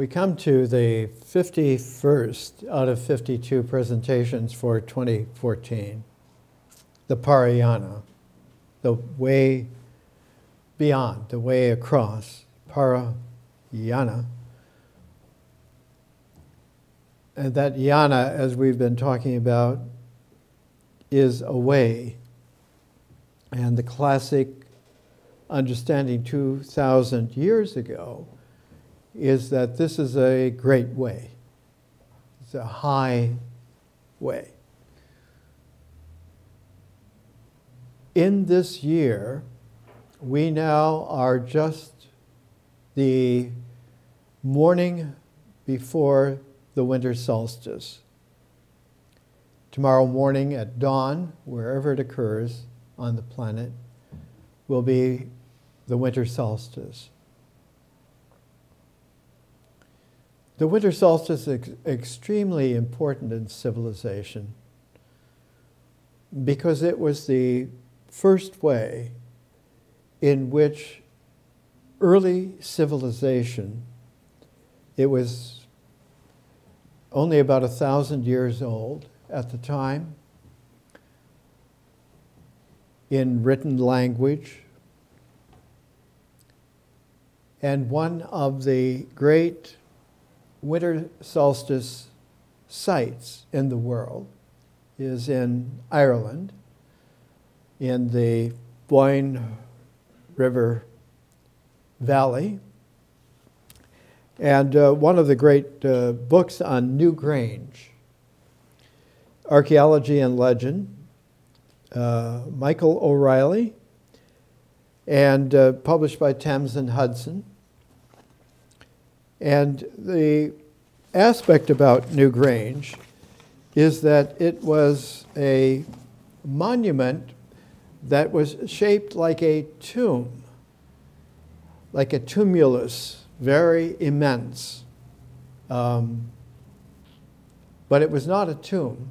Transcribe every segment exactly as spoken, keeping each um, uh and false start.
come to the fifty-first out of fifty-two presentations for twenty fourteen, the Parayana, the way beyond, the way across, Parayana. And that yana, as we've been talking about, is a way. And the classic understanding two thousand years ago is that this is a great way. It's a high way. In this year, we now are just the morning before the winter solstice. Tomorrow morning at dawn, wherever it occurs on the planet, will be the winter solstice. The winter solstice is extremely important in civilization because it was the first way in which early civilization, it was only about a thousand years old at the time, in written language, and one of the great winter solstice sites in the world is in Ireland, in the Boyne River Valley. And uh, one of the great uh, books on Newgrange, Archaeology and Legend, uh, Michael O'Reilly, and uh, published by Thames and Hudson. And the aspect about Newgrange is that it was a monument that was shaped like a tomb, like a tumulus, very immense. Um, but it was not a tomb.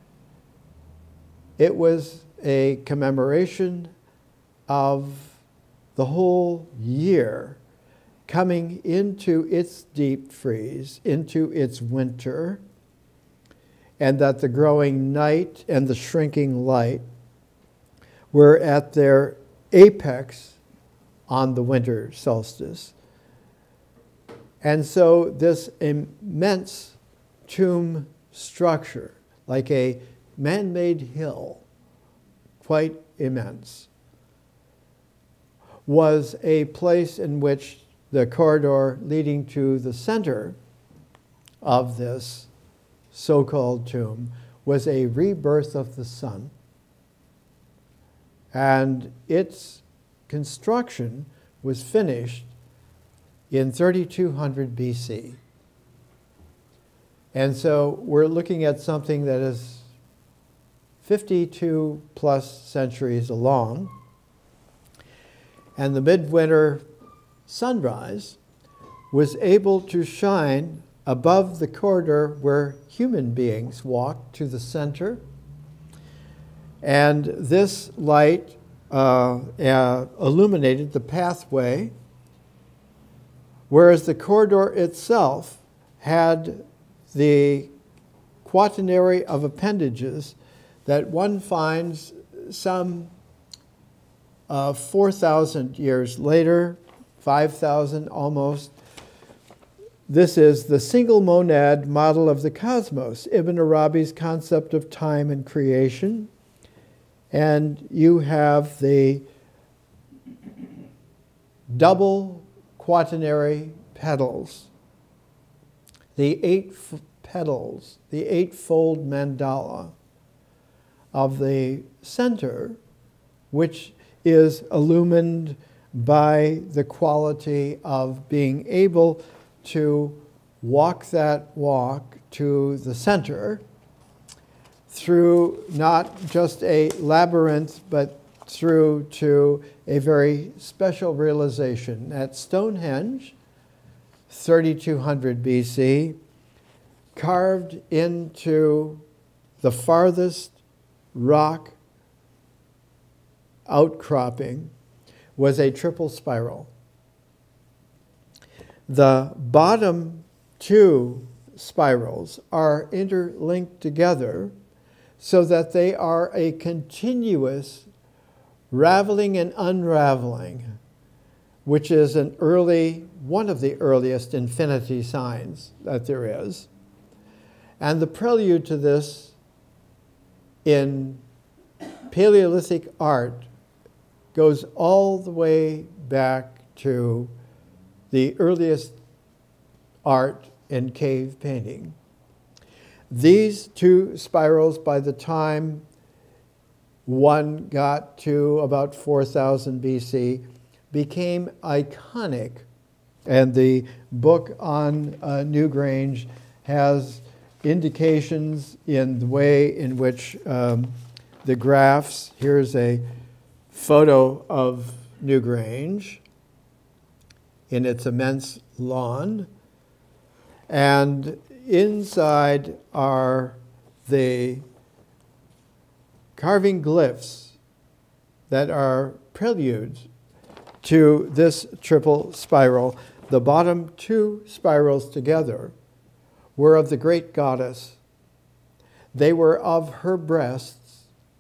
It was a commemoration of the whole year coming into its deep freeze, into its winter, and that the growing night and the shrinking light were at their apex on the winter solstice. And so this immense tomb structure, like a man-made hill, quite immense, was a place in which the corridor leading to the center of this so-called tomb was a rebirth of the sun. And its construction was finished in thirty-two hundred B C. And so we're looking at something that is fifty-two plus centuries along. And the midwinter sunrise was able to shine above the corridor where human beings walked to the center. And this light uh, uh, illuminated the pathway, whereas the corridor itself had the quaternary of appendages that one finds some uh, four thousand years later, five thousand almost. This is the single monad model of the cosmos, Ibn Arabi's concept of time and creation. And you have the double quaternary petals, the eight petals, the eightfold mandala of the center, which is illumined by the quality of being able to walk that walk to the center through not just a labyrinth, but through to a very special realization. At Stonehenge, thirty-two hundred B C, carved into the farthest rock outcropping was a triple spiral. The bottom two spirals are interlinked together so that they are a continuous raveling and unraveling, which is an early, one of the earliest infinity signs that there is. And the prelude to this in Paleolithic art goes all the way back to the earliest art in cave painting. These two spirals, by the time one got to about four thousand B C, became iconic. And the book on uh, Newgrange has indications in the way in which um, the graphs, here's a photo of Newgrange in its immense lawn, and inside are the carving glyphs that are preludes to this triple spiral. The bottom two spirals together were of the great goddess. They were of her breasts,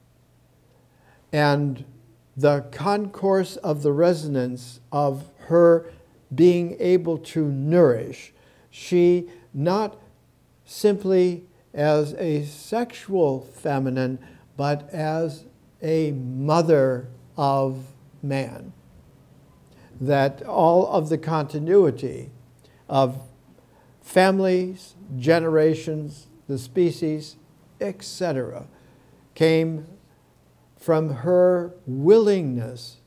and the concourse of the resonance of her being able to nourish. She, not simply as a sexual feminine, but as a mother of man. That all of the continuity of families, generations, the species, et cetera, came from her willingness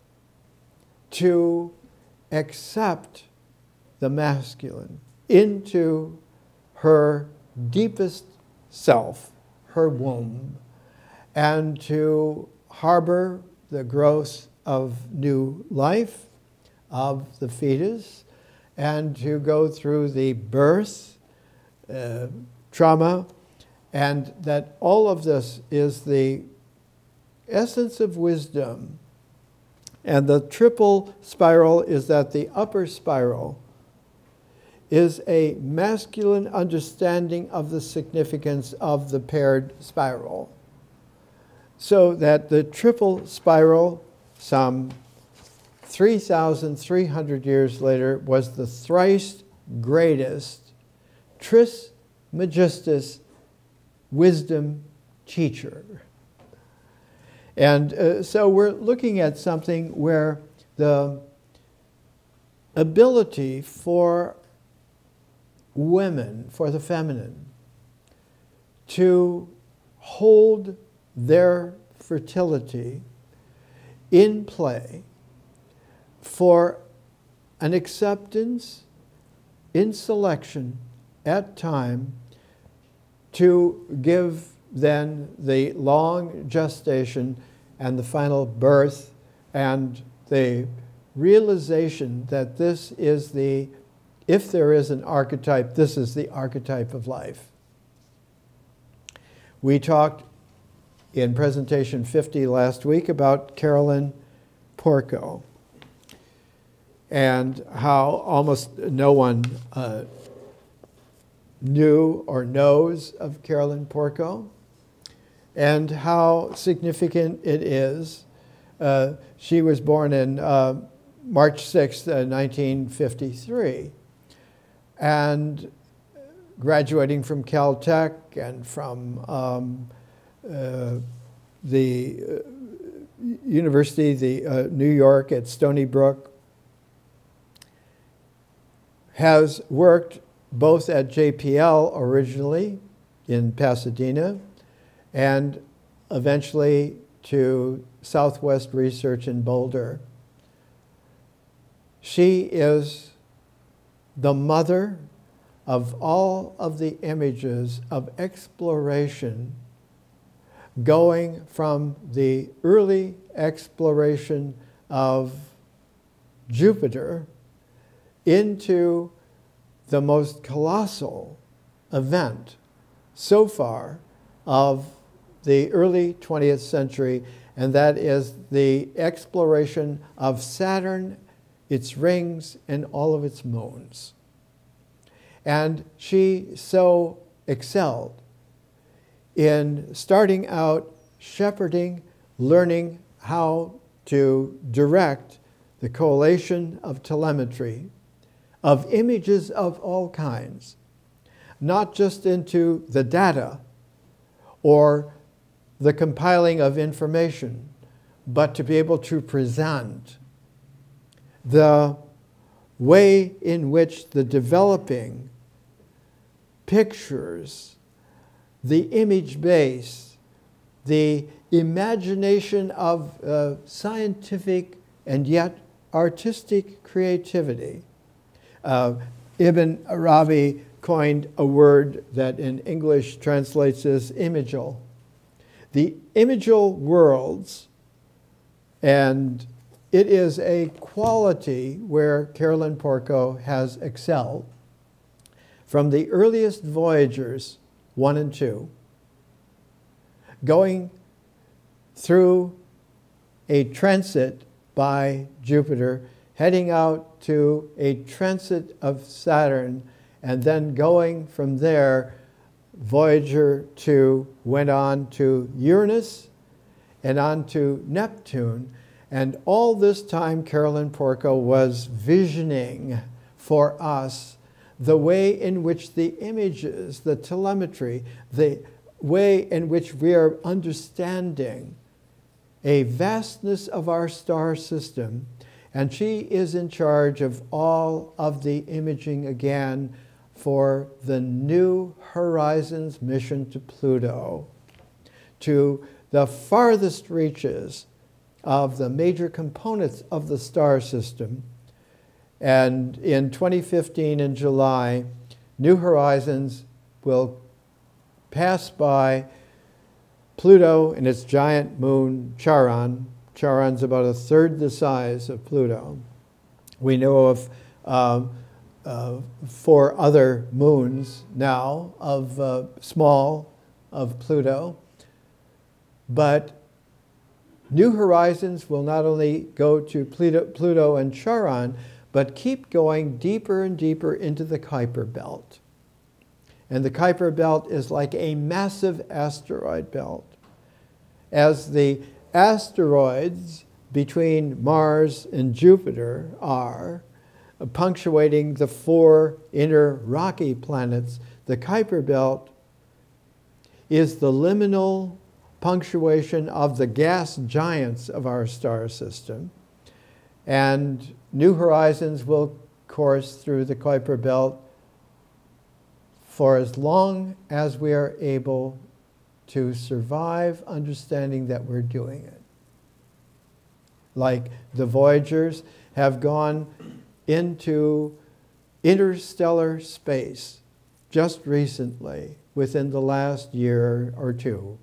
to accept the masculine into her deepest self, her womb, and to harbor the growth of new life, of the fetus, and to go through the birth, uh, trauma, and that all of this is the essence of wisdom. And the triple spiral is that the upper spiral is a masculine understanding of the significance of the paired spiral. So that the triple spiral, some three thousand three hundred years later, was the thrice greatest Trismegistus wisdom teacher. And uh, so we're looking at something where the ability for women, for the feminine, to hold their fertility in play for an acceptance in selection at time to give then the long gestation and the final birth and the realization that this is the, if there is an archetype, this is the archetype of life. We talked in presentation fifty last week about Carolyn Porco and how almost no one uh, knew or knows of Carolyn Porco, and how significant it is. Uh, she was born in uh, March sixth, uh, nineteen fifty-three, and graduating from Caltech and from um, uh, the uh, University, the uh, New York at Stony Brook, has worked both at J P L originally in Pasadena and eventually to Southwest Research in Boulder. She is the mother of all of the images of exploration going from the early exploration of Jupiter into the most colossal event so far of the early twentieth century, and that is the exploration of Saturn, its rings, and all of its moons. And she so excelled in starting out shepherding, learning how to direct the collation of telemetry, of images of all kinds, not just into the data or the compiling of information, but to be able to present the way in which the developing pictures, the image base, the imagination of uh, scientific and yet artistic creativity. Uh, Ibn Arabi coined a word that in English translates as imagal. The imagal worlds, and it is a quality where Carolyn Porco has excelled. From the earliest Voyagers, one and two, going through a transit by Jupiter, heading out to a transit of Saturn, and then going from there, Voyager two went on to Uranus and on to Neptune. And all this time, Carolyn Porco was visioning for us the way in which the images, the telemetry, the way in which we are understanding a vastness of our star system. And she is in charge of all of the imaging again for the New Horizons mission to Pluto, to the farthest reaches of the major components of the star system. And in twenty fifteen, in July, New Horizons will pass by Pluto and its giant moon, Charon. Charon's about a third the size of Pluto. We know of uh, uh, four other moons now of uh, small of Pluto. But New Horizons will not only go to Pluto, Pluto and Charon, but keep going deeper and deeper into the Kuiper Belt. And the Kuiper Belt is like a massive asteroid belt. As the asteroids between Mars and Jupiter are punctuating the four inner rocky planets, the Kuiper Belt is the liminal punctuation of the gas giants of our star system. And New Horizons will course through the Kuiper Belt for as long as we are able to survive understanding that we're doing it. Like the Voyagers have gone into interstellar space just recently, within the last year or two.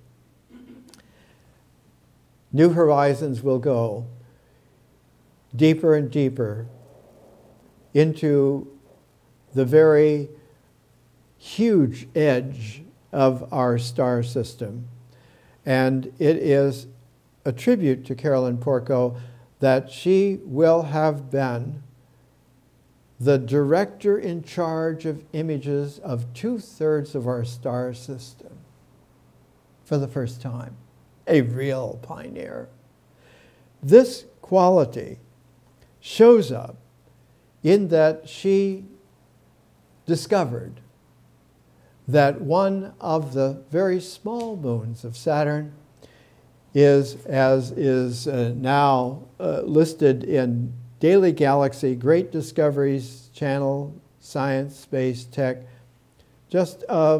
New Horizons will go deeper and deeper into the very huge edge of our star system. And it is a tribute to Carolyn Porco that she will have been the director in charge of images of two-thirds of our star system for the first time. A real pioneer. This quality shows up in that she discovered that one of the very small moons of Saturn is, as is uh, now uh, listed in Daily Galaxy, Great Discoveries Channel, Science, Space, Tech, just uh,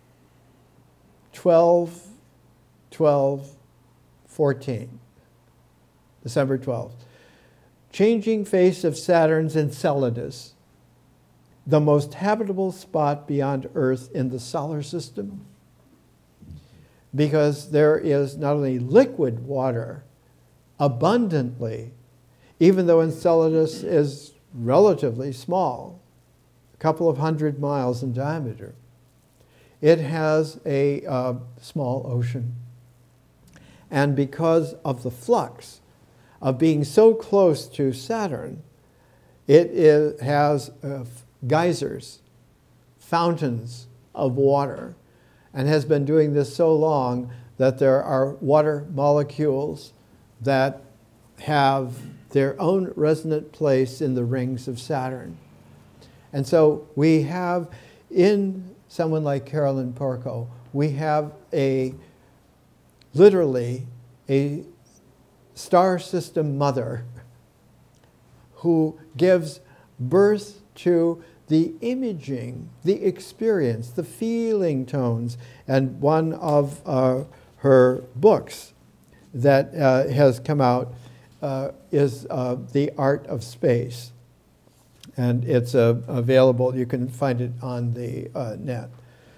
twelve, twelve, fourteen, December twelfth. Changing face of Saturn's Enceladus, the most habitable spot beyond Earth in the solar system, because there is not only liquid water abundantly, even though Enceladus is relatively small, a couple of hundred miles in diameter. It has a uh, small ocean. And because of the flux of being so close to Saturn, it is, has uh, geysers fountains of water, and has been doing this so long that there are water molecules that have their own resonant place in the rings of Saturn. And so we have, in someone like Carolyn Porco, we have a, literally, a star system mother who gives birth to the imaging, the experience, the feeling tones. And one of uh, her books that uh, has come out uh, is uh, The Art of Space. And it's uh, available, you can find it on the uh, net.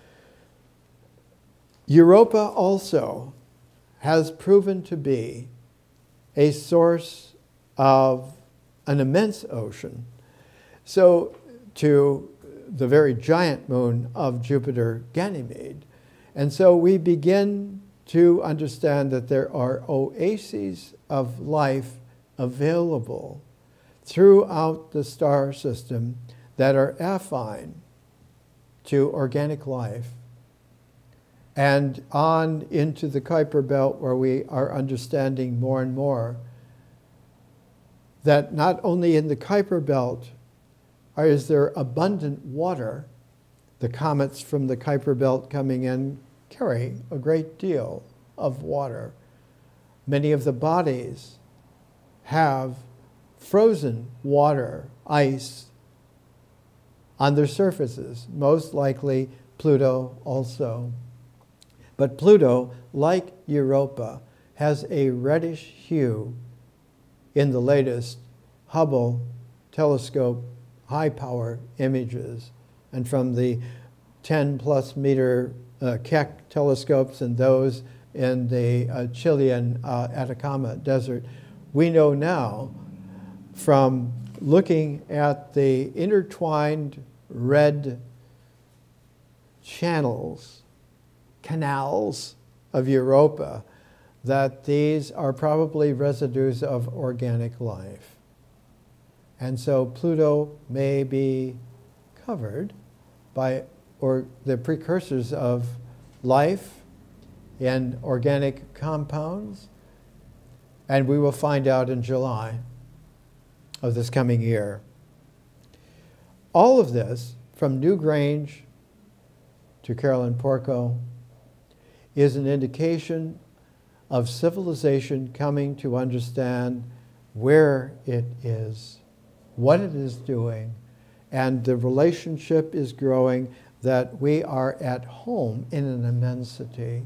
Europa also has proven to be a source of an immense ocean. So to the very giant moon of Jupiter, Ganymede. And so we begin to understand that there are oases of life available throughout the star system that are affine to organic life, and on into the Kuiper Belt, where we are understanding more and more that not only in the Kuiper Belt is there abundant water. The comets from the Kuiper Belt coming in carry a great deal of water. Many of the bodies have frozen water, ice, on their surfaces, most likely Pluto also. But Pluto, like Europa, has a reddish hue in the latest Hubble telescope high-power images, and from the ten plus meter uh, Keck telescopes and those in the uh, Chilean uh, Atacama Desert, we know now from looking at the intertwined red channels, canals of Europa, that these are probably residues of organic life. And so Pluto may be covered by or the precursors of life in organic compounds, and we will find out in July of this coming year. All of this, from Newgrange to Carolyn Porco, is an indication of civilization coming to understand where it is, what it is doing, and the relationship is growing that we are at home in an immensity.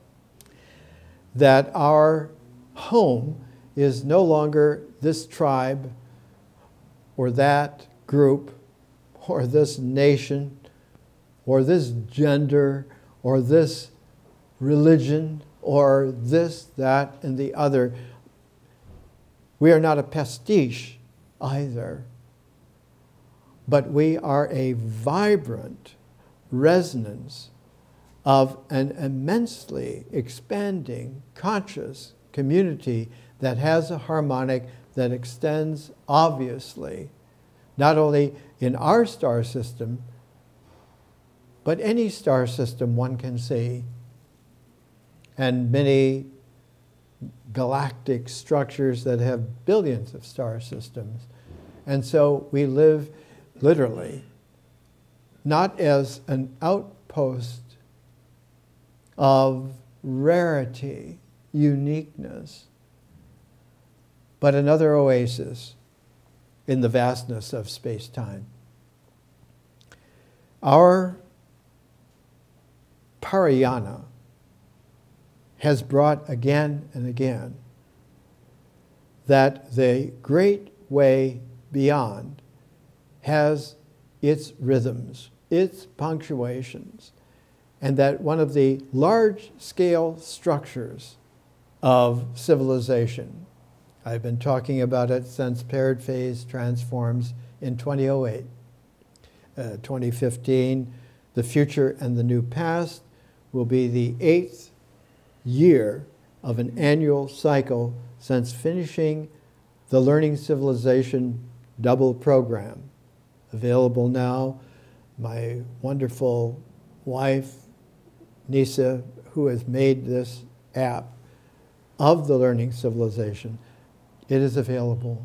That our home is no longer this tribe or that group or this nation or this gender or this religion or this, that, and the other. We are not a pastiche either, but we are a vibrant resonance of an immensely expanding conscious community that has a harmonic that extends obviously not only in our star system, but any star system one can see, and many galactic structures that have billions of star systems. And so we live literally not as an outpost of rarity, uniqueness, but another oasis in the vastness of space-time. Our Parayana has brought again and again that the great way beyond has its rhythms, its punctuations, and that one of the large-scale structures of civilization, I've been talking about it since paired phase transforms in twenty oh eight, uh, twenty fifteen, the future and the new past will be the eighth year of an annual cycle since finishing the Learning Civilization double program, available now my wonderful wife, Nisa, who has made this app of the Learning Civilization. It is available.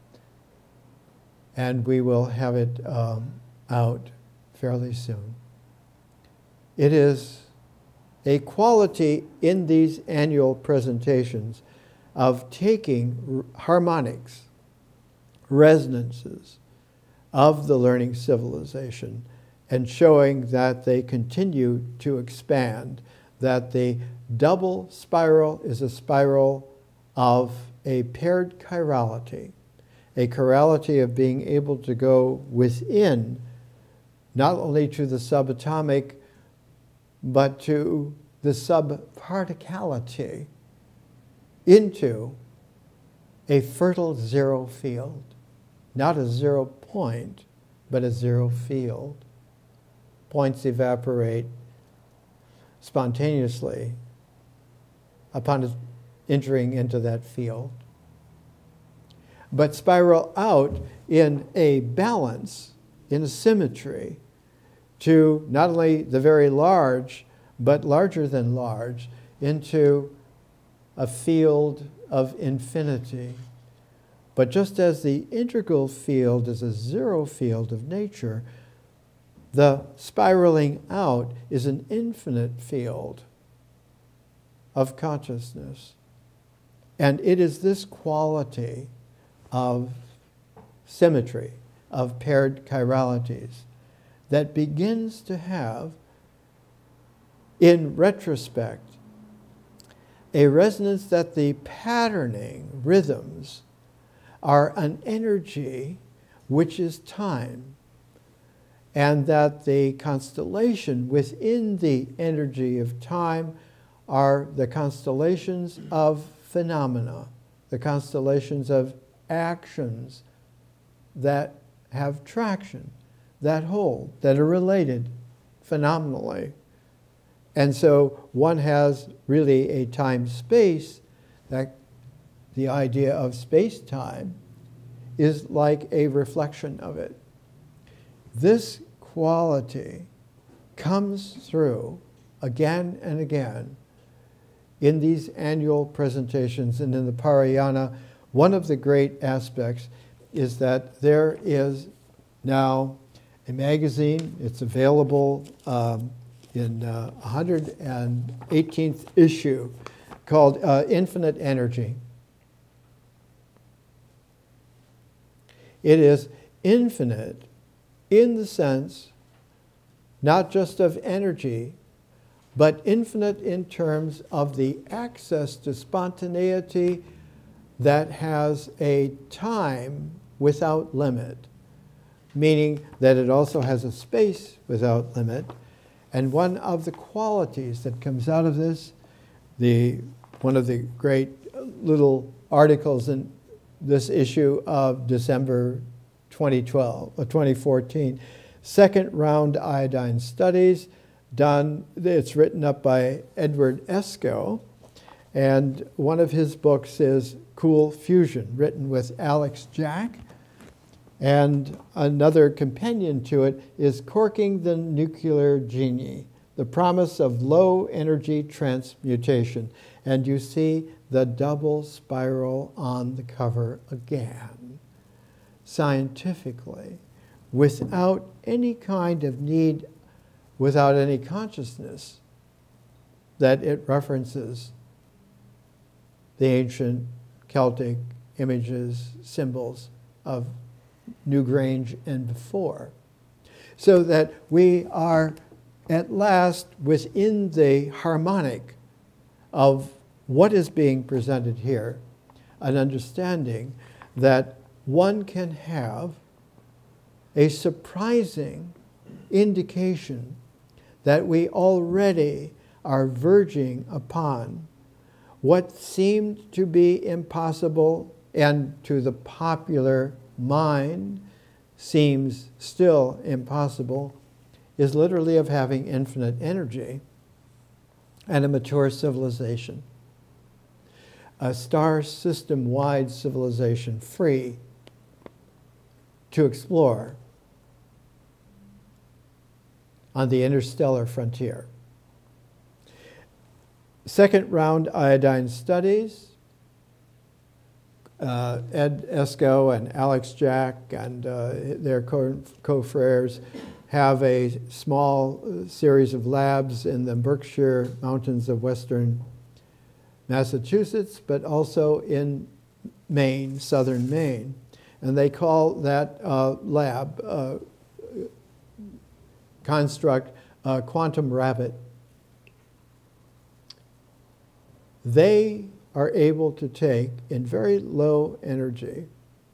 And we will have it um, out fairly soon. It is a quality in these annual presentations of taking harmonics, resonances of the Learning Civilization and showing that they continue to expand, that the double spiral is a spiral of a paired chirality, a chirality of being able to go within, not only to the subatomic, but to the subparticality, into a fertile zero field. Not a zero point, but a zero field. Points evaporate spontaneously upon entering into that field, but spiral out in a balance, in a symmetry, to not only the very large, but larger than large, into a field of infinity. But just as the integral field is a zero field of nature, the spiraling out is an infinite field of consciousness. And it is this quality of symmetry, of paired chiralities, that begins to have, in retrospect, a resonance that the patterning rhythms are an energy which is time, and that the constellation within the energy of time are the constellations of phenomena, the constellations of actions that have traction, that hold, that are related phenomenally. And so one has really a time-space, that the idea of space-time is like a reflection of it. This quality comes through again and again in these annual presentations, and in the Parayana. One of the great aspects is that there is now a magazine. It's available um, in uh, one hundred eighteenth issue, called uh, Infinite Energy. It is infinite in the sense not just of energy, but infinite in terms of the access to spontaneity that has a time without limit, meaning that it also has a space without limit. And one of the qualities that comes out of this, the one of the great little articles in this issue of December twenty twelve, or twenty fourteen, second round iodine studies done. It's written up by Edward Esco, and one of his books is Cool Fusion, written with Alex Jack. And another companion to it is Corking the Nuclear Genie, the promise of low energy transmutation. And you see the double spiral on the cover again, scientifically, without any kind of need, without any consciousness that it references the ancient Celtic images, symbols of Newgrange and before. So that we are at last within the harmonic of what is being presented here, an understanding that one can have a surprising indication that we already are verging upon what seemed to be impossible, and to the popular mind seems still impossible, is literally of having infinite energy and a mature civilization. A star system-wide civilization free to explore on the interstellar frontier. Second round iodine studies, uh, Ed Esco and Alex Jack and uh, their co-confreres have a small series of labs in the Berkshire Mountains of western Massachusetts, but also in Maine, southern Maine. And they call that uh, lab uh, construct uh, Quantum Rabbit. They are able to take, in very low energy,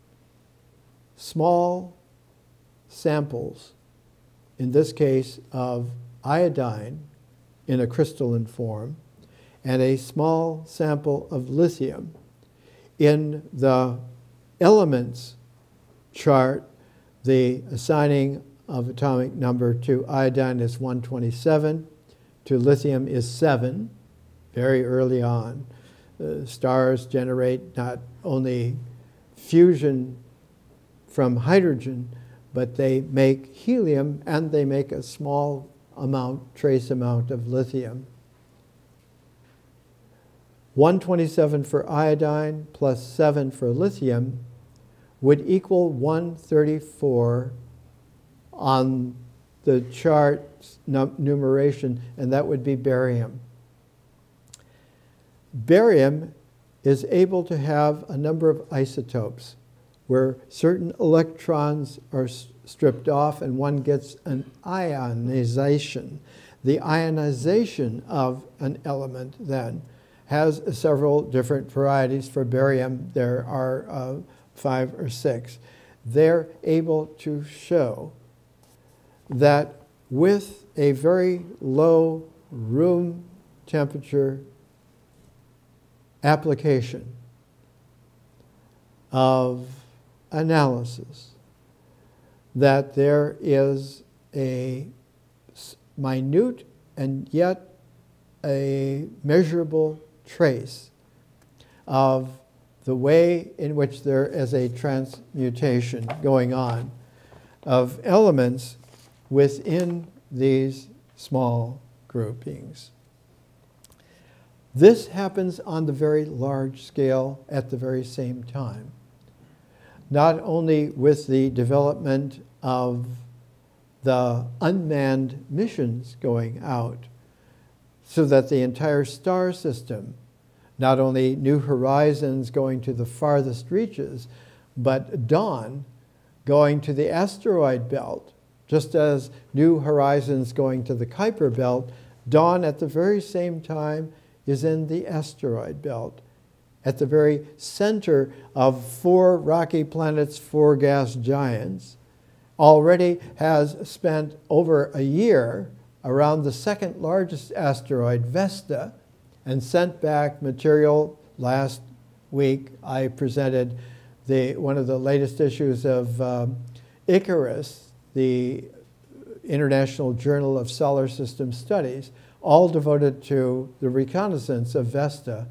small samples, in this case of iodine in a crystalline form, and a small sample of lithium. In the elements chart, the assigning of atomic number to iodine is one twenty-seven, to lithium is seven, very early on. Uh, stars generate not only fusion from hydrogen, but they make helium and they make a small amount, trace amount of lithium. one twenty-seven for iodine plus seven for lithium would equal one thirty-four on the chart numeration, and that would be barium. Barium is able to have a number of isotopes where certain electrons are stripped off and one gets an ionization. The ionization of an element then has several different varieties. For barium, there are uh, five or six. They're able to show that with a very low room temperature application of analysis, that there is a minute and yet a measurable trace of the way in which there is a transmutation going on of elements within these small groupings. This happens on the very large scale at the very same time, not only with the development of the unmanned missions going out, so that the entire star system, not only New Horizons going to the farthest reaches, but Dawn going to the asteroid belt, just as New Horizons going to the Kuiper belt, Dawn at the very same time is in the asteroid belt, at the very center of four rocky planets, four gas giants, already has spent over a year around the second largest asteroid, Vesta, and sent back material. Last week I presented the, one of the latest issues of um, Icarus, the International Journal of Solar System Studies, all devoted to the reconnaissance of Vesta.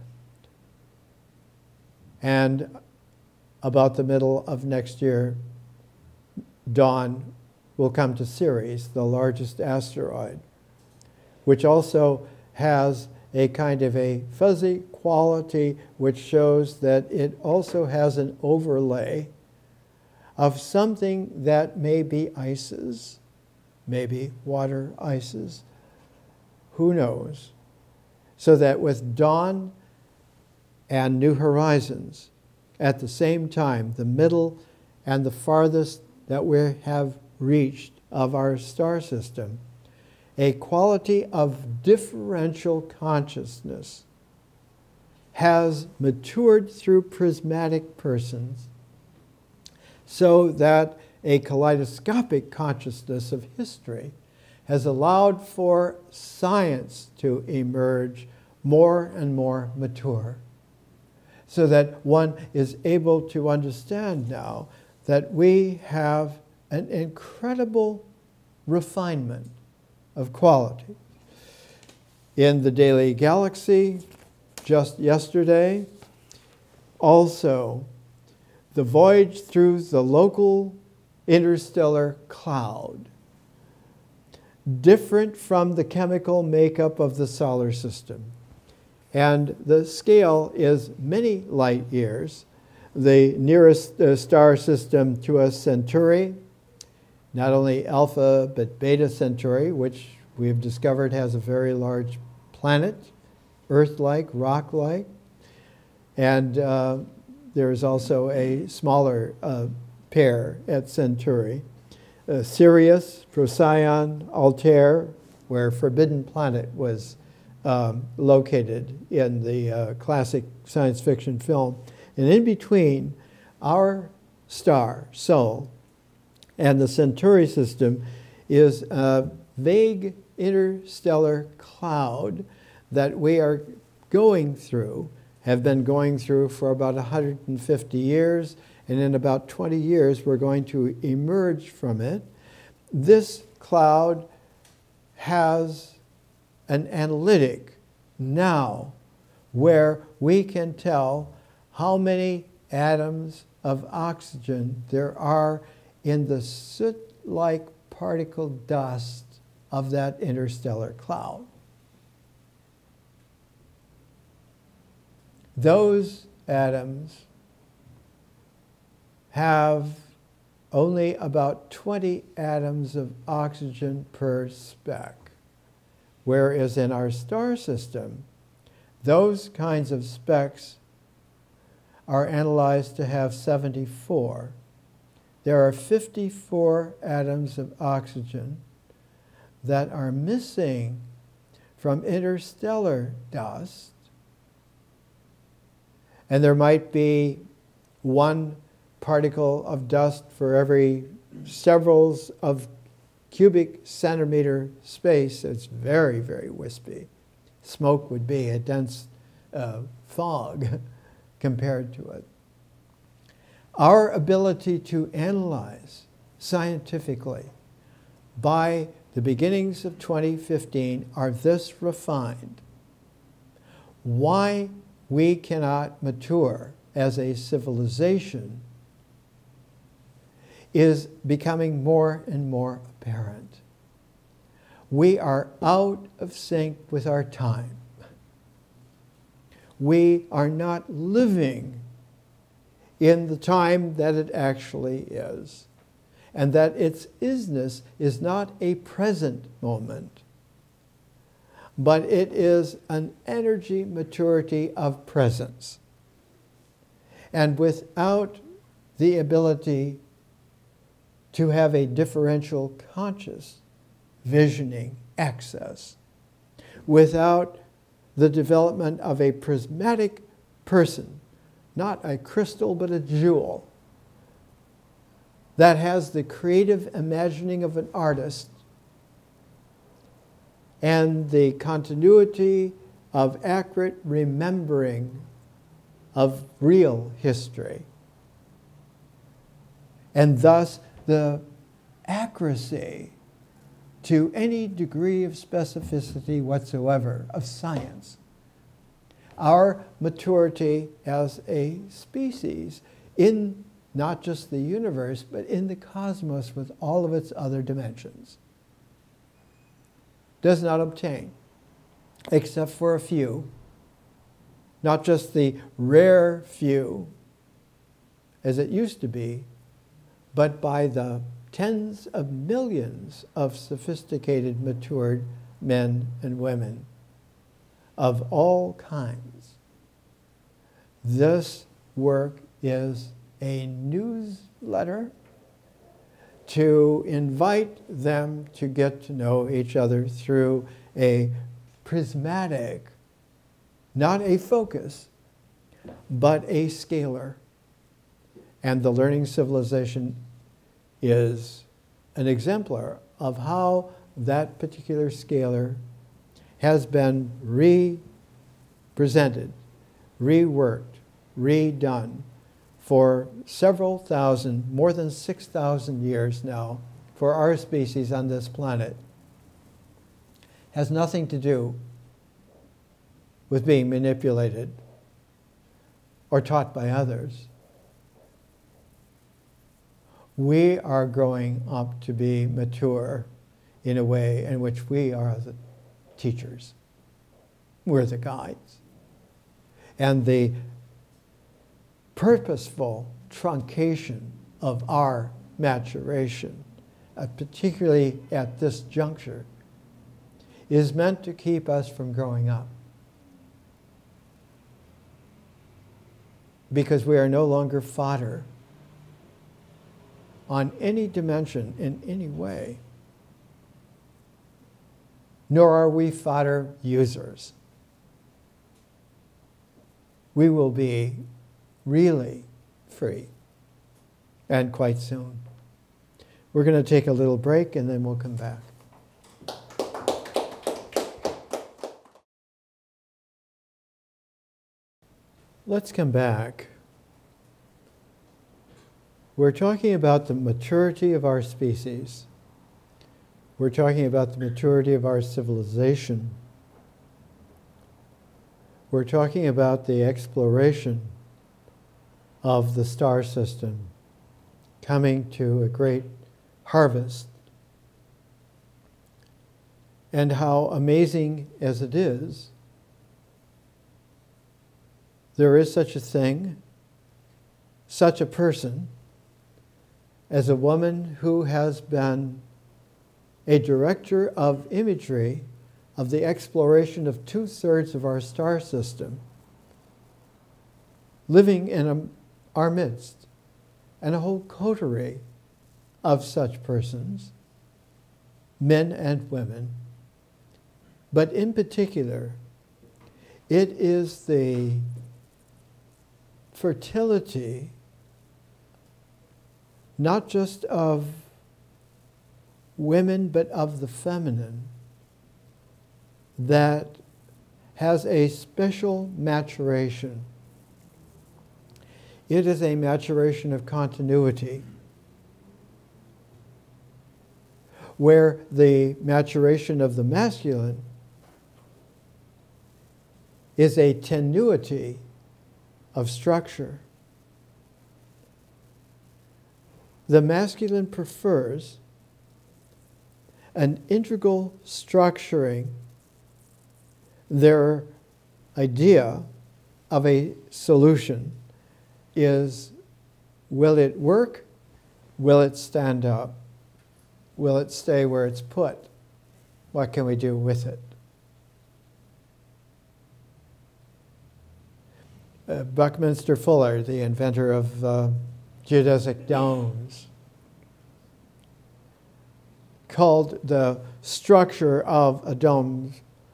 And about the middle of next year, Dawn will come to Ceres, the largest asteroid, which also has a kind of a fuzzy quality which shows that it also has an overlay of something that may be ices, maybe water ices, who knows? So that with Dawn and New Horizons at the same time, the middle and the farthest that we have reached of our star system, a quality of differential consciousness has matured through prismatic persons, so that a kaleidoscopic consciousness of history has allowed for science to emerge more and more mature, so that one is able to understand now that we have an incredible refinement of quality. In the Daily Galaxy, just yesterday, also the voyage through the local interstellar cloud different from the chemical makeup of the solar system. And the scale is many light years. The nearest uh, star system to us, Centauri, not only Alpha, but Beta Centauri, which we have discovered has a very large planet, Earth-like, rock-like. And uh, there's also a smaller uh, pair at Centauri. Uh, Sirius, Procyon, Altair, where Forbidden Planet was um, located in the uh, classic science fiction film. And in between our star, Sol, and the Centauri system is a vague interstellar cloud that we are going through, have been going through for about one hundred fifty years, and in about twenty years we're going to emerge from it. This cloud has an analytic now where we can tell how many atoms of oxygen there are in the soot-like particle dust of that interstellar cloud. Those atoms have only about twenty atoms of oxygen per speck, whereas in our star system, those kinds of specks are analyzed to have seventy-four. There are fifty-four atoms of oxygen that are missing from interstellar dust, and there might be one particle of dust for every severals of cubic centimeter space. It's very, very wispy. Smoke would be a dense uh, fog compared to it. Our ability to analyze scientifically by the beginnings of twenty fifteen are this refined. Why we cannot mature as a civilization is becoming more and more apparent. We are out of sync with our time. We are not living in the time that it actually is, and that its isness is not a present moment, but it is an energy maturity of presence. And without the ability to have a differential conscious visioning access, without the development of a prismatic person, not a crystal but a jewel, that has the creative imagining of an artist and the continuity of accurate remembering of real history, and thus the accuracy to any degree of specificity whatsoever of science. Our maturity as a species in not just the universe, but in the cosmos with all of its other dimensions, does not obtain, except for a few, not just the rare few, as it used to be, but by the tens of millions of sophisticated, matured men and women of all kinds. This work is a newsletter to invite them to get to know each other through a prismatic, not a focus, but a scalar. And the Learning Civilization is an exemplar of how that particular scalar has been re-presented, reworked, redone for several thousand, more than six thousand years now, for our species on this planet. Has nothing to do with being manipulated or taught by others. We are growing up to be mature in a way in which we are the teachers. We're the guides. And the purposeful truncation of our maturation, uh, particularly at this juncture, is meant to keep us from growing up. Because we are no longer fodder on any dimension in any way, nor are we fodder users. We will be really free, and quite soon. We're going to take a little break and then we'll come back. Let's come back. We're talking about the maturity of our species. We're talking about the maturity of our civilization. We're talking about the exploration of the star system coming to a great harvest. And how amazing as it is, there is such a thing, such a person, as a woman who has been a director of imagery of the exploration of two-thirds of our star system, living in a, our midst, and a whole coterie of such persons, men and women. But in particular, it is the fertility, not just of women, but of the feminine, that has a special maturation. It is a maturation of continuity, where the maturation of the masculine is a tenuity of structure. The masculine prefers an integral structuring. Their idea of a solution is, will it work? Will it stand up? Will it stay where it's put? What can we do with it? Uh, Buckminster Fuller, the inventor of uh, geodesic domes, called the structure of a dome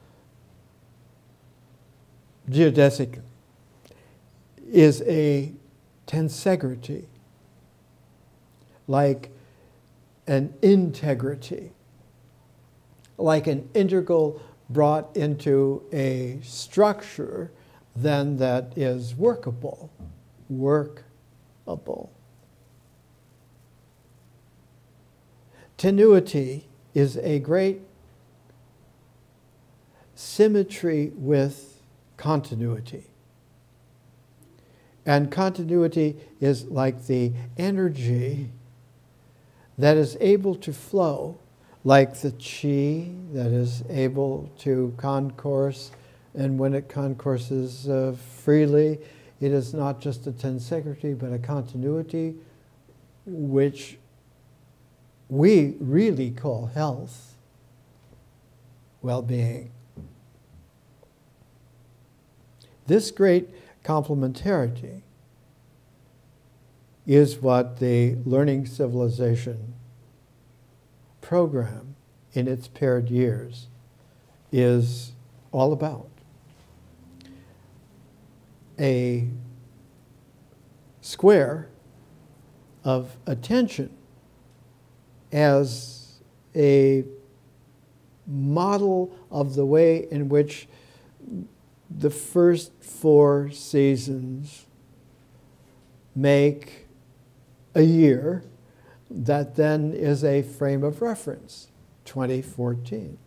geodesic is a tensegrity, like an integrity, like an integral brought into a structure then that is workable, workable. Tenuity is a great symmetry with continuity. And continuity is like the energy that is able to flow, like the chi that is able to concourse, and when it concourses uh, freely, it is not just a tensegrity, but a continuity, which we really call health, well-being. This great complementarity is what the Learning Civilization program in its paired years is all about. A square of attention as a model of the way in which the first four seasons make a year that then is a frame of reference, twenty fourteen.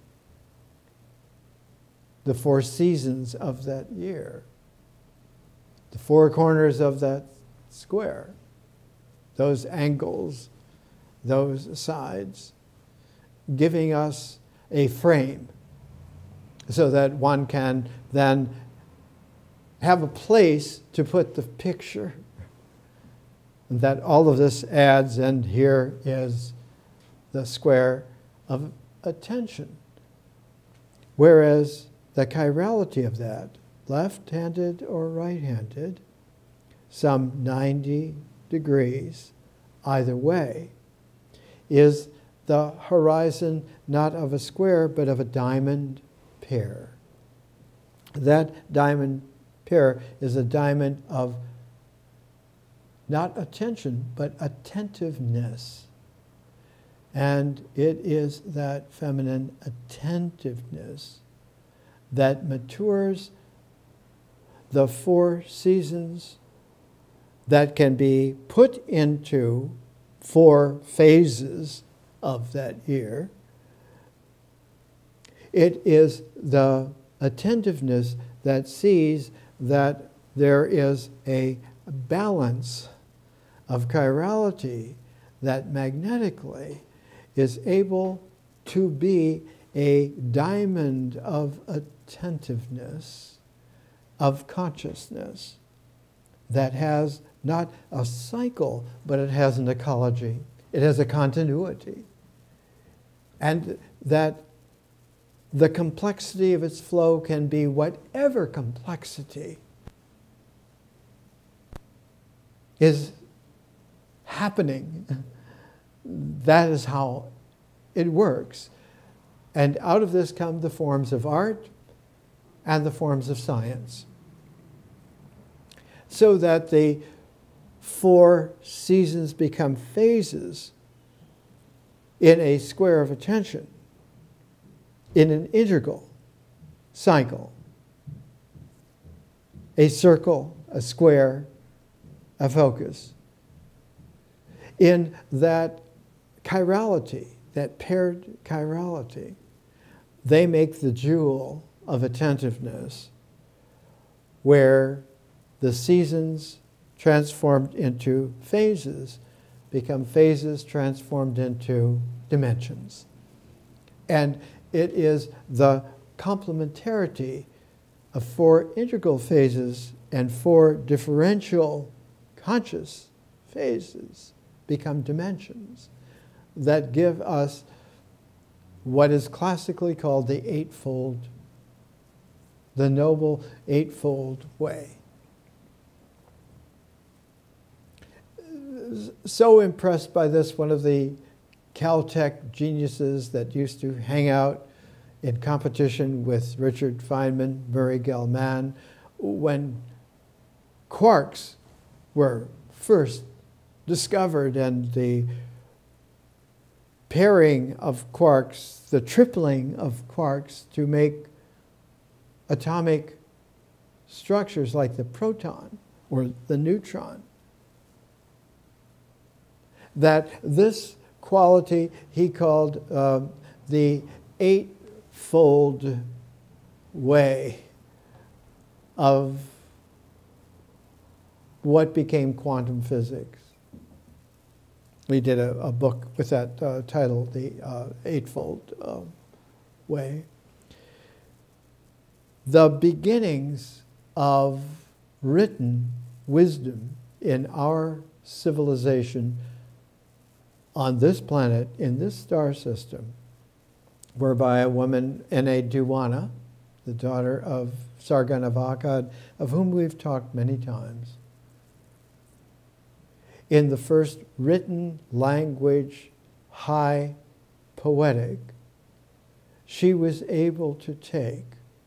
The four seasons of that year, the four corners of that square, those angles, those sides, giving us a frame so that one can then have a place to put the picture. And that all of this adds, and here is the square of attention. Whereas the chirality of that, left-handed or right-handed, some ninety degrees either way, is the horizon not of a square but of a diamond pair. That diamond pair is a diamond of not attention but attentiveness. And it is that feminine attentiveness that matures the four seasons that can be put into four phases of that year. It is the attentiveness that sees that there is a balance of chirality that magnetically is able to be a diamond of attentiveness, of consciousness, that has not a cycle, but it has an ecology. It has a continuity. And that the complexity of its flow can be whatever complexity is happening. That is how it works. And out of this come the forms of art and the forms of science. So that the four seasons become phases in a square of attention, in an integral cycle, a circle, a square, a focus. In that chirality, that paired chirality, they make the jewel of attentiveness, where the seasons transformed into phases become phases transformed into dimensions. And it is the complementarity of four integral phases and four differential conscious phases become dimensions that give us what is classically called the eightfold, the noble eightfold way. So impressed by this, one of the Caltech geniuses that used to hang out in competition with Richard Feynman, Murray Gell-Mann, when quarks were first discovered and the pairing of quarks, the tripling of quarks to make atomic structures like the proton or the neutron. That this quality he called uh, the eightfold way of what became quantum physics. We did a, a book with that uh, title, The uh, Eightfold uh, Way. The beginnings of written wisdom in our civilization on this planet, in this star system, were by a woman, Enheduanna, the daughter of Sargon of Akkad, of whom we've talked many times. In the first written language, high poetic, she was able to take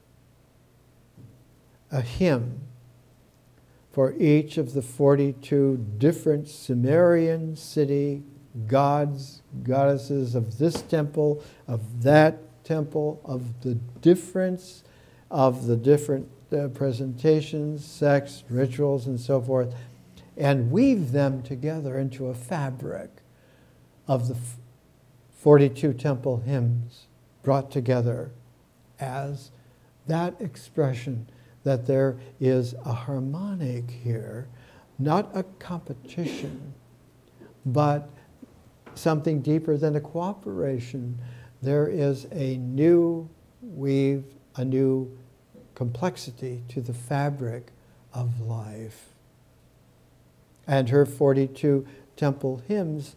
a hymn for each of the forty-two different Sumerian city gods, goddesses of this temple, of that temple, of the difference of the different uh, presentations, sects, rituals, and so forth, and weave them together into a fabric of the forty-two temple hymns brought together as that expression that there is a harmonic here, not a competition, but something deeper than a cooperation, there is a new weave, a new complexity to the fabric of life. And her forty-two temple hymns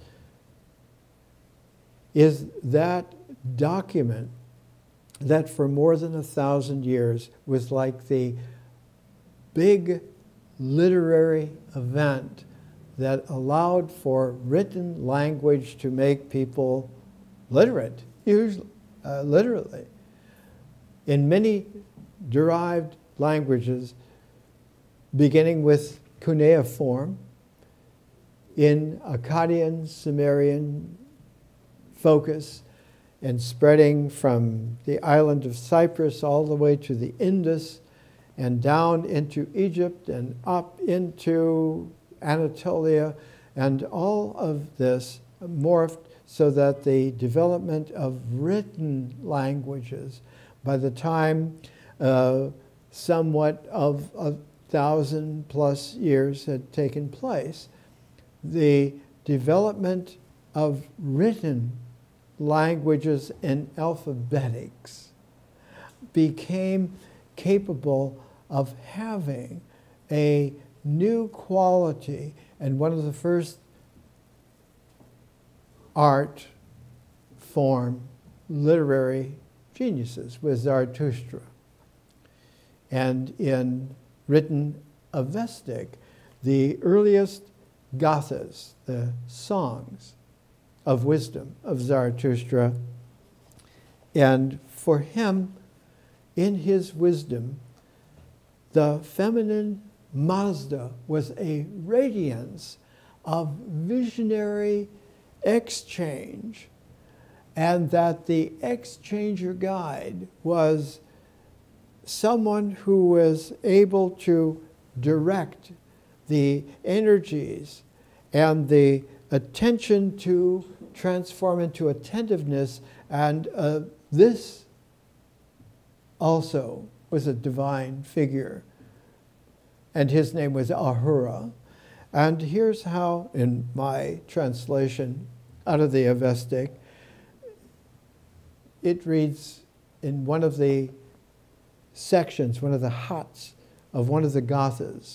is that document that for more than a thousand years was like the big literary event that allowed for written language to make people literate, usually, uh, literally. In many derived languages, beginning with cuneiform, in Akkadian, Sumerian focus, and spreading from the island of Cyprus all the way to the Indus and down into Egypt and up into Anatolia, and all of this morphed so that the development of written languages, by the time uh, somewhat of a thousand plus years had taken place, the development of written languages and alphabetics became capable of having a new quality. And one of the first art form literary geniuses was Zarathustra. And in written Avestic, the earliest gathas, the songs of wisdom of Zarathustra, and for him, in his wisdom, the feminine Mazda was a radiance of visionary exchange, and that the exchanger guide was someone who was able to direct the energies and the attention to transform into attentiveness. And uh, this also was a divine figure, and his name was Ahura. And here's how, in my translation out of the Avestic, it reads in one of the sections, one of the huts of one of the gathas: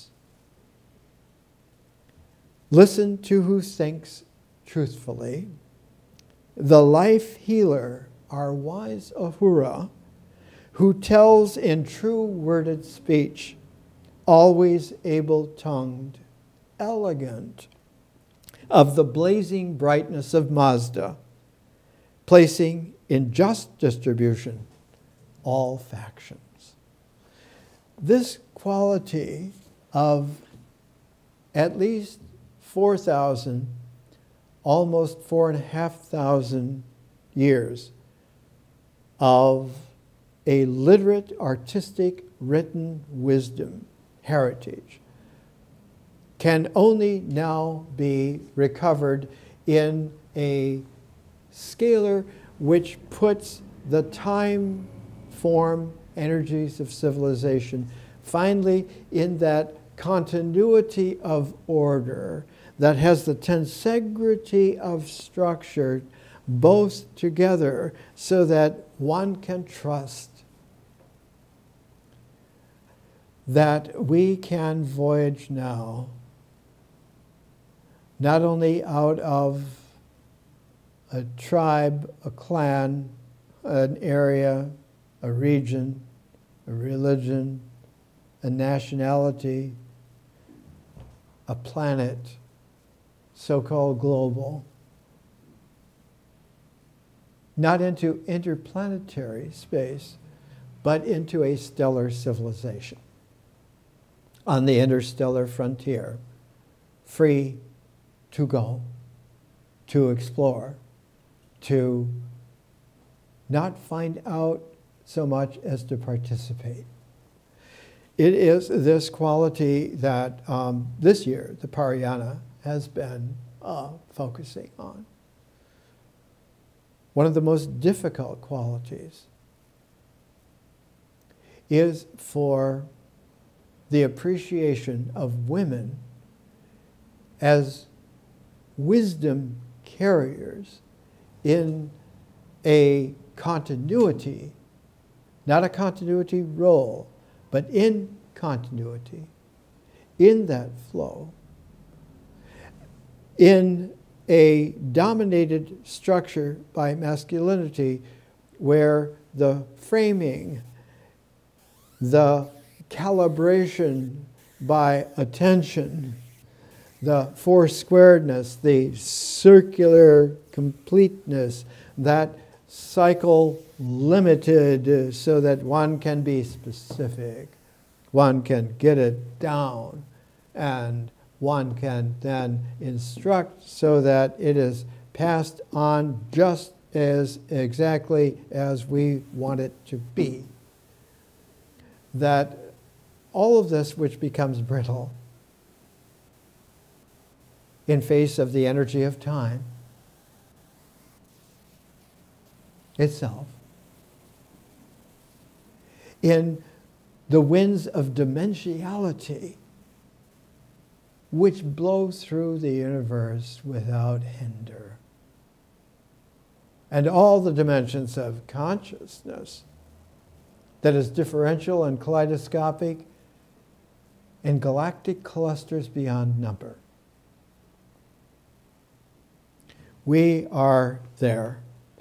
listen to who thinks truthfully. The life healer, our wise Ahura, who tells in true worded speech, always able-tongued, elegant, of the blazing brightness of Mazda, placing in just distribution all factions. This quality of at least four thousand, almost four and a half thousand years of a literate, artistic, written wisdom heritage can only now be recovered in a scalar which puts the time, form, energies of civilization finally in that continuity of order that has the tensegrity of structure both together, so that one can trust that we can voyage now not only out of a tribe, a clan, an area, a region, a religion, a nationality, a planet, so-called global, not into interplanetary space, but into a stellar civilization on the interstellar frontier, free to go, to explore, to not find out so much as to participate. It is this quality that um, this year the Parayana has been uh, focusing on. One of the most difficult qualities is for the appreciation of women as wisdom carriers in a continuity, not a continuity role, but in continuity, in that flow, in a dominated structure by masculinity where the framing, the calibration by attention, the four-squaredness, the circular completeness, that cycle limited so that one can be specific, one can get it down, and one can then instruct so that it is passed on just as exactly as we want it to be. That all of this which becomes brittle in face of the energy of time itself, in the winds of dimensionality which blow through the universe without hinder, and all the dimensions of consciousness that is differential and kaleidoscopic in galactic clusters beyond number. We are there.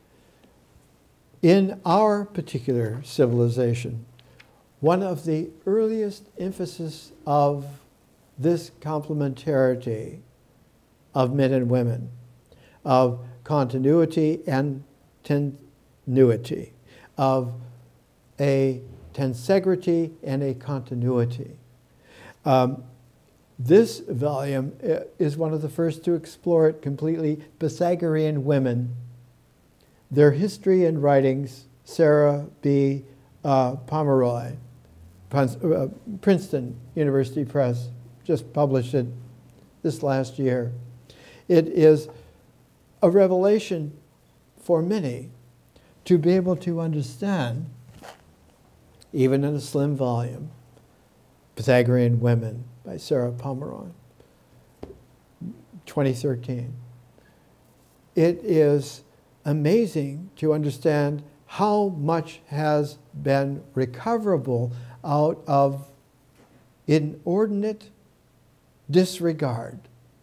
In our particular civilization, one of the earliest emphasis of this complementarity of men and women, of continuity and tenuity, of a tensegrity and a continuity. Um, this volume is one of the first to explore it completely. Pythagorean women, their history and writings, Sarah B. Uh, Pomeroy, uh, Princeton University Press, just published it this last year. It is a revelation for many to be able to understand, even in a slim volume, Pythagorean Women by Sarah Pomeroy, twenty thirteen. It is amazing to understand how much has been recoverable out of inordinate disregard,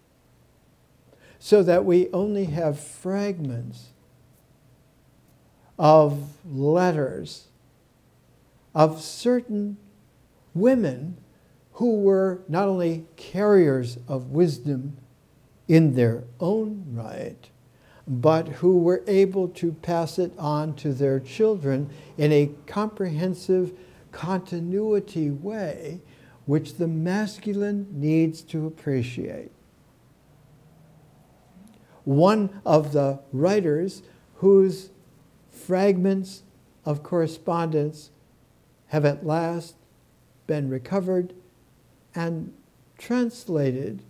so that we only have fragments of letters of certain women who were not only carriers of wisdom in their own right, but who were able to pass it on to their children in a comprehensive continuity way, which the masculine needs to appreciate. One of the writers whose fragments of correspondence have at last been recovered and translated.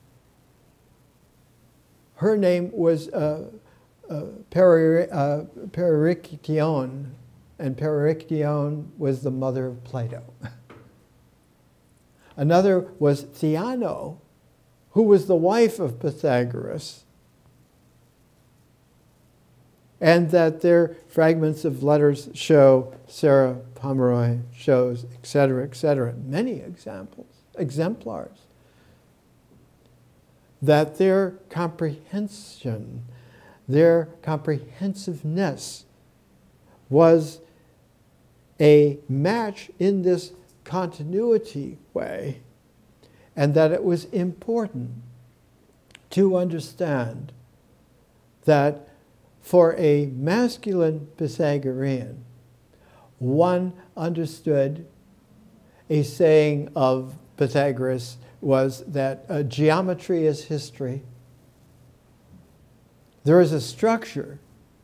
Her name was uh, uh, Peri- uh, Perictione, and Perictione was the mother of Plato. Another was Theano, who was the wife of Pythagoras, and that their fragments of letters show, Sarah Pomeroy shows, et cetera, et cetera, many examples, exemplars, that their comprehension, their comprehensiveness was a match in this continuity way, and that it was important to understand that for a masculine Pythagorean, one understood a saying of Pythagoras was that uh, geometry is history. There is a structure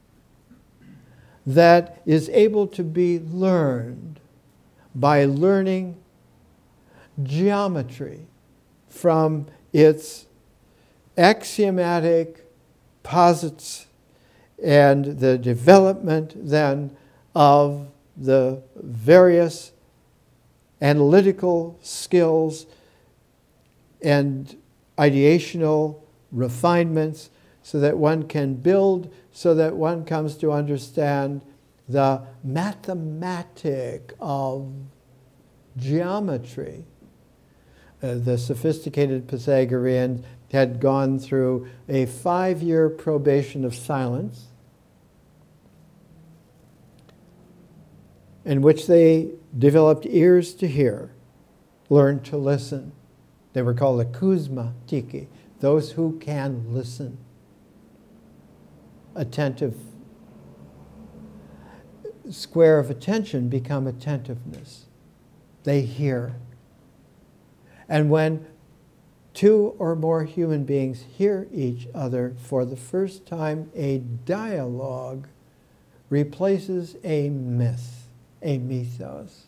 that is able to be learned by learning geometry from its axiomatic posits and the development then of the various analytical skills and ideational refinements so that one can build, so that one comes to understand the mathematic of geometry. Uh, the sophisticated Pythagorean had gone through a five-year probation of silence, in which they developed ears to hear, learned to listen. They were called the kousmatiki, those who can listen. Attentive. Square of attention become attentiveness. They hear. And when two or more human beings hear each other for the first time, a dialogue replaces a myth, a mythos.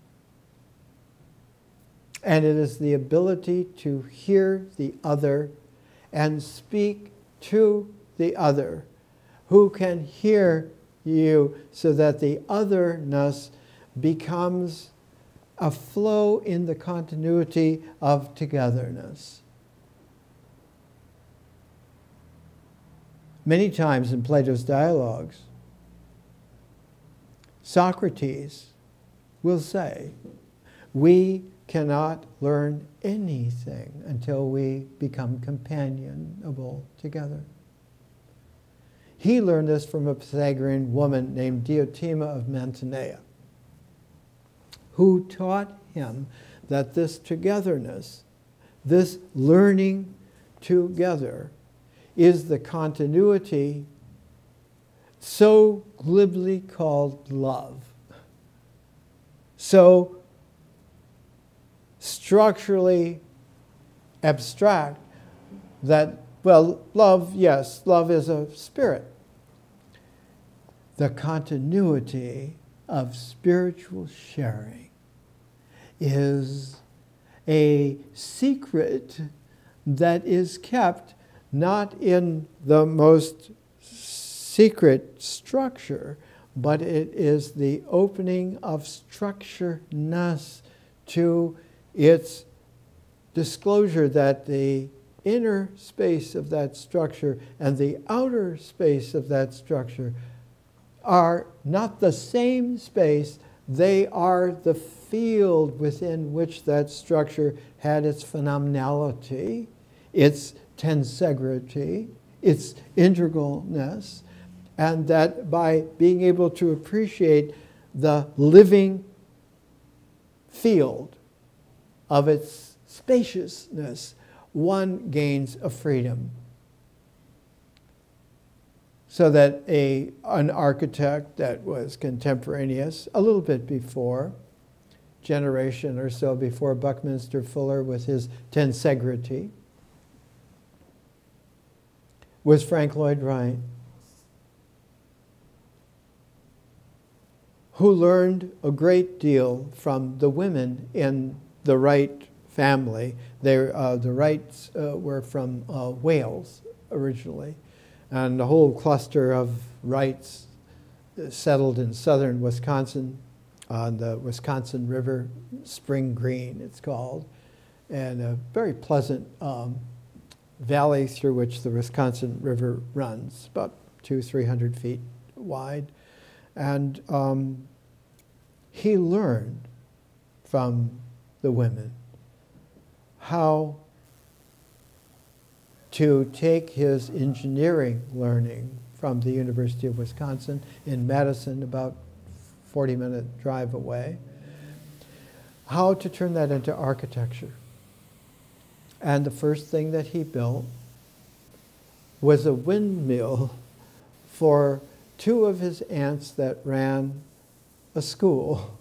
And it is the ability to hear the other and speak to the other, who can hear you, so that the otherness becomes a flow in the continuity of togetherness. Many times in Plato's dialogues, Socrates will say, we cannot learn anything until we become companionable together. He learned this from a Pythagorean woman named Diotima of Mantinea, who taught him that this togetherness, this learning together, is the continuity so glibly called love, so structurally abstract that, well, love, yes, love is a spirit. The continuity of spiritual sharing is a secret that is kept not in the most secret structure, but it is the opening of structureness to its disclosure that the inner space of that structure and the outer space of that structure are not the same space. They are the field within which that structure had its phenomenality, its tensegrity, its integralness, and that by being able to appreciate the living field of its spaciousness, one gains a freedom. So that a, an architect that was contemporaneous, a little bit before, generation or so before Buckminster Fuller with his tensegrity, was Frank Lloyd Wright, who learned a great deal from the women in the Wright family. They, uh, the Wrights uh, were from uh, Wales originally, and the whole cluster of Wrights settled in southern Wisconsin, on the Wisconsin River, Spring Green it's called, and a very pleasant um, valley through which the Wisconsin River runs, about two, three hundred feet wide. And um, he learned from the women how to take his engineering learning from the University of Wisconsin in Madison, about forty minute drive away, how to turn that into architecture. And the first thing that he built was a windmill for two of his aunts that ran a school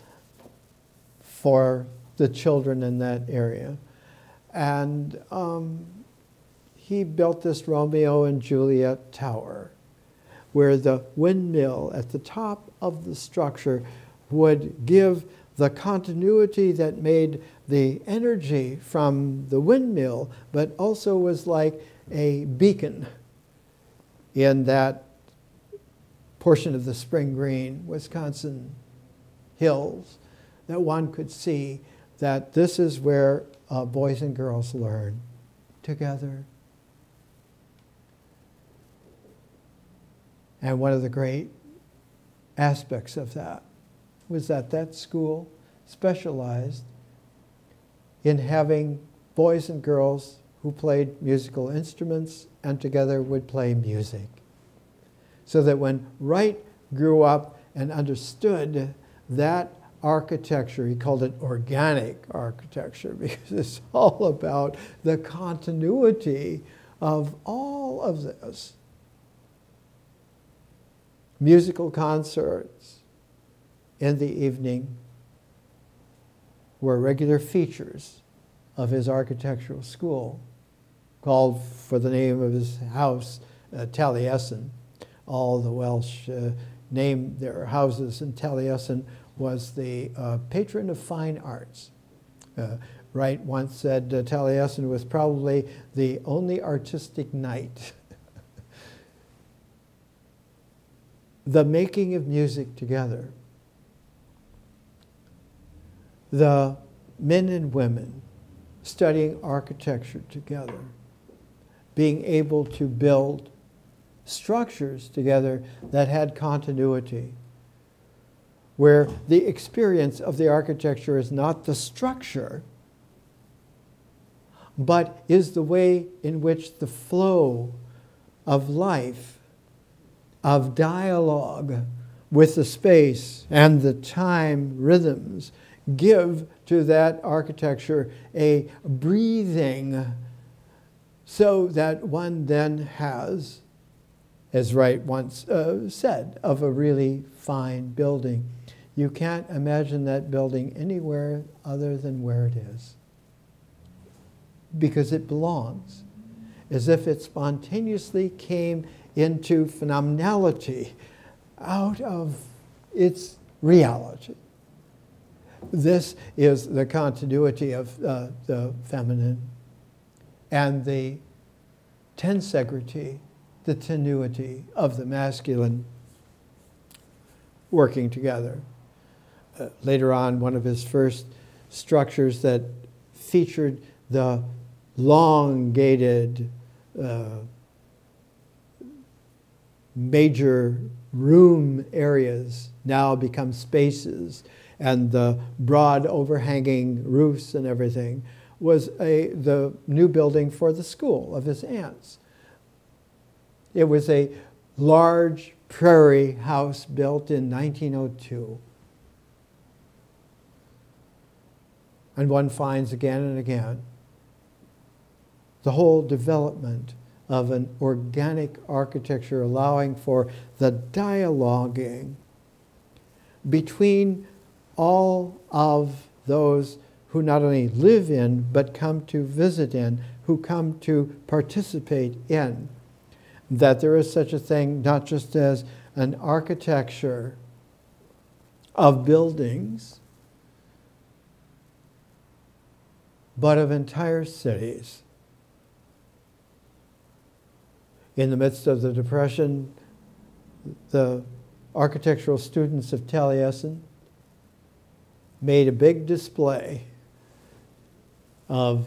for the children in that area. And um, he built this Romeo and Juliet tower, where the windmill at the top of the structure would give the continuity that made the energy from the windmill, but also was like a beacon in that portion of the Spring Green, Wisconsin hills, that one could see that this is where uh, boys and girls learn together. And one of the great aspects of that was that that school specialized in having boys and girls who played musical instruments and together would play music. So that when Wright grew up and understood that architecture, he called it organic architecture because it's all about the continuity of all of this. Musical concerts in the evening were regular features of his architectural school, called for the name of his house, uh, Taliesin. All the Welsh uh, named their houses, and Taliesin was the uh, patron of fine arts. Uh, Wright once said uh, Taliesin was probably the only artistic knight. The making of music together. The men and women studying architecture together, being able to build structures together that had continuity, where the experience of the architecture is not the structure, but is the way in which the flow of life, of dialogue with the space and the time rhythms give to that architecture a breathing, so that one then has, as Wright once uh, said, of a really fine building. You can't imagine that building anywhere other than where it is, because it belongs, as if it spontaneously came into phenomenality out of its reality. This is the continuity of uh, the feminine and the tensegrity, the tenuity of the masculine working together. Uh, later on, one of his first structures that featured the elongated uh, major room areas now become spaces, and the broad overhanging roofs and everything was a, the new building for the school of his aunts. It was a large prairie house built in nineteen oh two. And one finds again and again the whole development of an organic architecture allowing for the dialoguing between all of those who not only live in, but come to visit in, who come to participate in. That there is such a thing not just as an architecture of buildings, but of entire cities. In the midst of the Depression, the architectural students of Taliesin made a big display of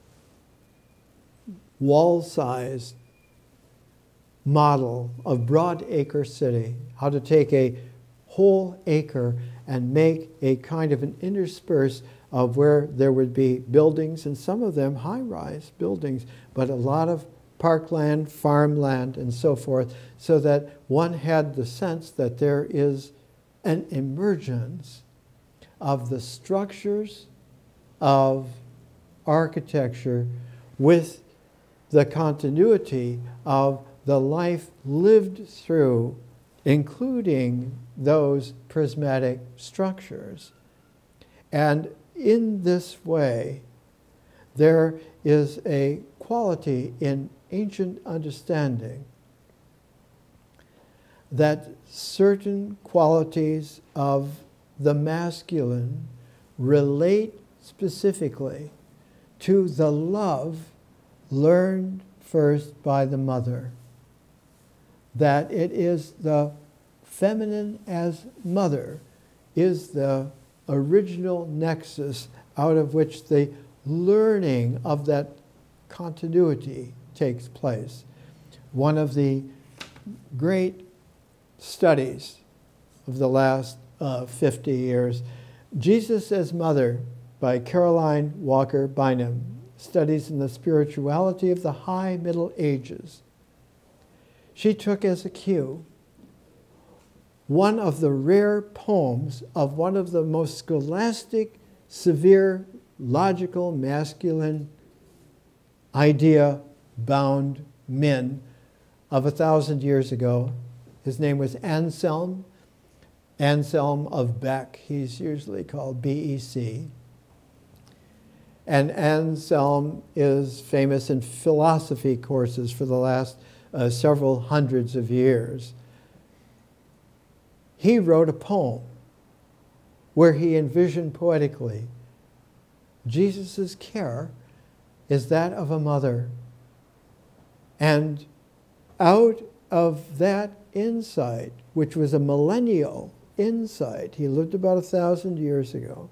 wall-sized model of broad acre city, how to take a whole acre and make a kind of an intersperse of where there would be buildings, and some of them high-rise buildings, but a lot of parkland, farmland, and so forth, so that one had the sense that there is an emergence of the structures of architecture with the continuity of the life lived through, including those prismatic structures. And in this way, there is a quality in ancient understanding that certain qualities of the masculine relate specifically to the love learned first by the mother. That it is the feminine as mother is the original nexus out of which the learning of that continuity takes place. One of the great studies of the last uh, fifty years. Jesus as Mother by Caroline Walker Bynum, Studies in the Spirituality of the High Middle Ages. She took as a cue one of the rare poems of one of the most scholastic, severe, logical, masculine, idea-bound men of a thousand years ago. His name was Anselm, Anselm of Bec. He's usually called B E C. And Anselm is famous in philosophy courses for the last uh, several hundreds of years. He wrote a poem where he envisioned poetically Jesus' care is that of a mother. And out of that insight, which was a millennial insight, he lived about a thousand years ago,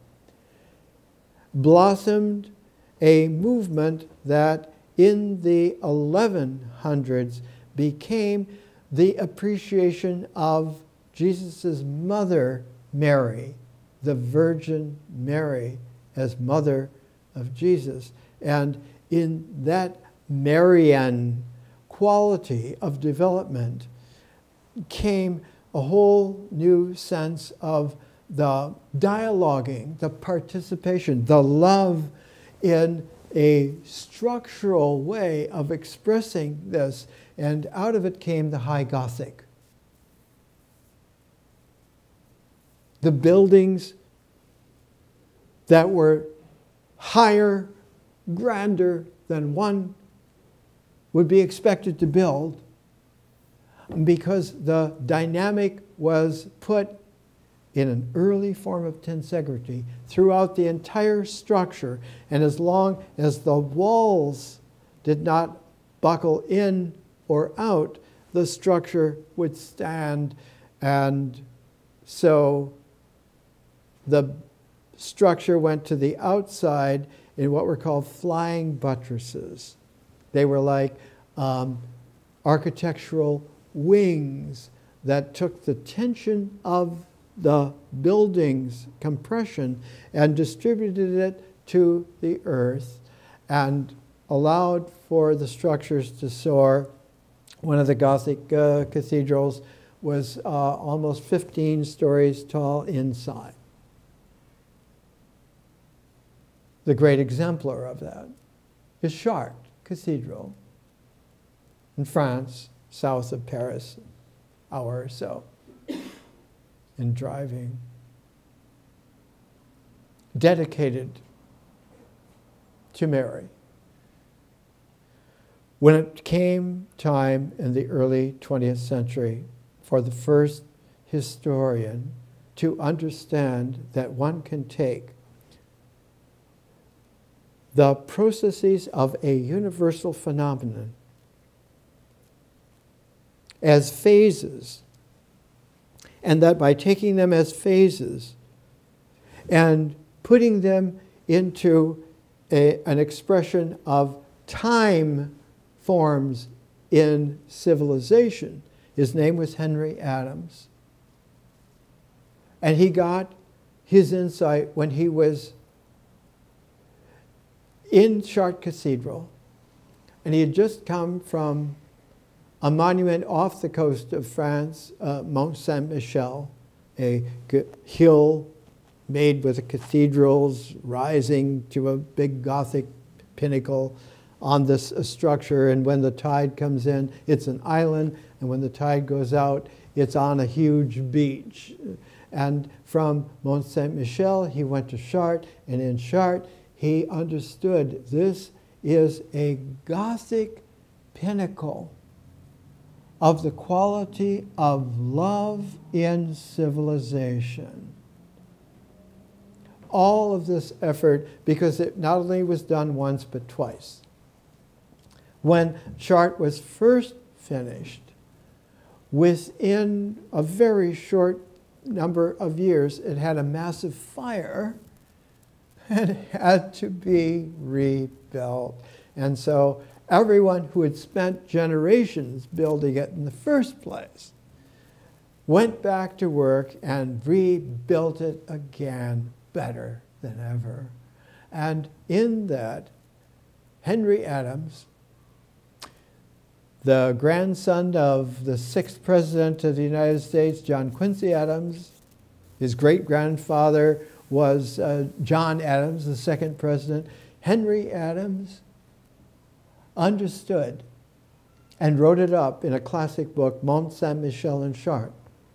blossomed a movement that in the eleven hundreds became the appreciation of Jesus' mother, Mary, the Virgin Mary, as mother of Jesus. And in that Marian quality of development came a whole new sense of the dialoguing, the participation, the love in a structural way of expressing this. And out of it came the High Gothic. The buildings that were higher, grander than one would be expected to build, because the dynamic was put in an early form of tensegrity throughout the entire structure. And as long as the walls did not buckle in or out, the structure would stand. And so the structure went to the outside in what were called flying buttresses. They were like um, architectural wings that took the tension of the building's compression and distributed it to the earth and allowed for the structures to soar. One of the Gothic uh, cathedrals was uh, almost fifteen stories tall inside. The great exemplar of that is Chartres Cathedral in France, south of Paris, an hour or so in driving. Dedicated to Mary. When it came time in the early twentieth century for the first historian to understand that one can take the processes of a universal phenomenon as phases, and that by taking them as phases and putting them into a, an expression of time forms in civilization. His name was Henry Adams. And he got his insight when he was in Chartres Cathedral, and he had just come from a monument off the coast of France, uh, Mont Saint-Michel, a hill made with the cathedrals rising to a big Gothic pinnacle on this uh, structure. And when the tide comes in, it's an island, and when the tide goes out, it's on a huge beach. And from Mont Saint-Michel, he went to Chartres, and in Chartres, he understood this is a Gothic pinnacle of the quality of love in civilization. All of this effort, because it not only was done once, but twice. When Chartres was first finished, within a very short number of years, it had a massive fire and had to be rebuilt. And so everyone who had spent generations building it in the first place went back to work and rebuilt it again better than ever. And in that, Henry Adams, the grandson of the sixth president of the United States, John Quincy Adams, his great-grandfather was uh, John Adams, the second president. Henry Adams understood and wrote it up in a classic book, Mont Saint-Michel and Chartres,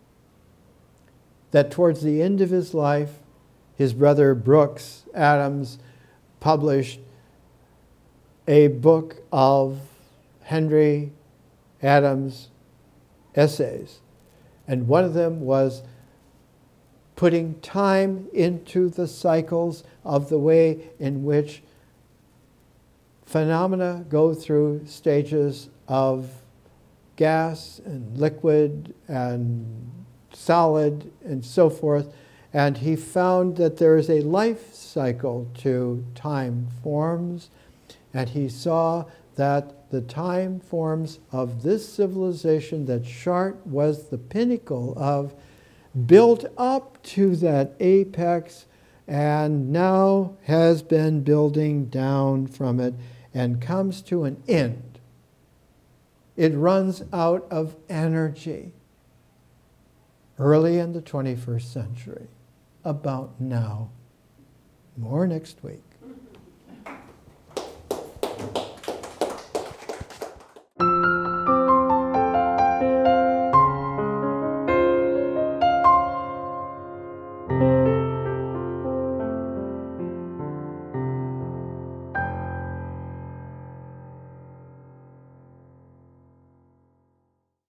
that towards the end of his life, his brother Brooks Adams published a book of Henry Adams' essays. And one of them was putting time into the cycles of the way in which phenomena go through stages of gas and liquid and solid and so forth. And he found that there is a life cycle to time forms. And he saw that the time forms of this civilization that Chartres was the pinnacle of built up to that apex and now has been building down from it and comes to an end. It runs out of energy early in the twenty-first century, about now. More next week.